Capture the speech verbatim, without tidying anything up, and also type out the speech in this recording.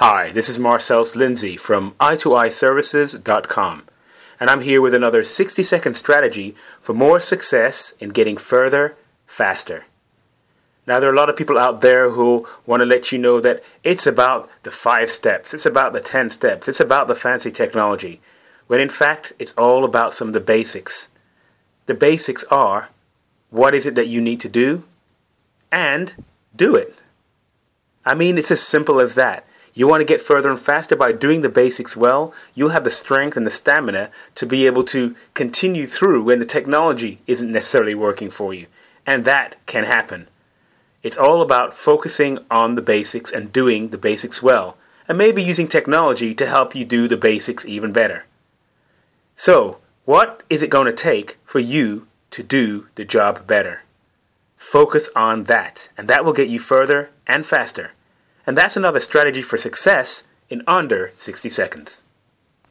Hi, this is Marcel Lindsay from i two i services dot com, and I'm here with another sixty second strategy for more success in getting further, faster. Now, there are a lot of people out there who want to let you know that it's about the five steps, it's about the ten steps, it's about the fancy technology, when in fact, it's all about some of the basics. The basics are, what is it that you need to do? And do it. I mean, it's as simple as that. You want to get further and faster by doing the basics well, you'll have the strength and the stamina to be able to continue through when the technology isn't necessarily working for you. And that can happen. It's all about focusing on the basics and doing the basics well, and maybe using technology to help you do the basics even better. So, what is it going to take for you to do the job better? Focus on that, and that will get you further and faster. And that's another strategy for success in under sixty seconds.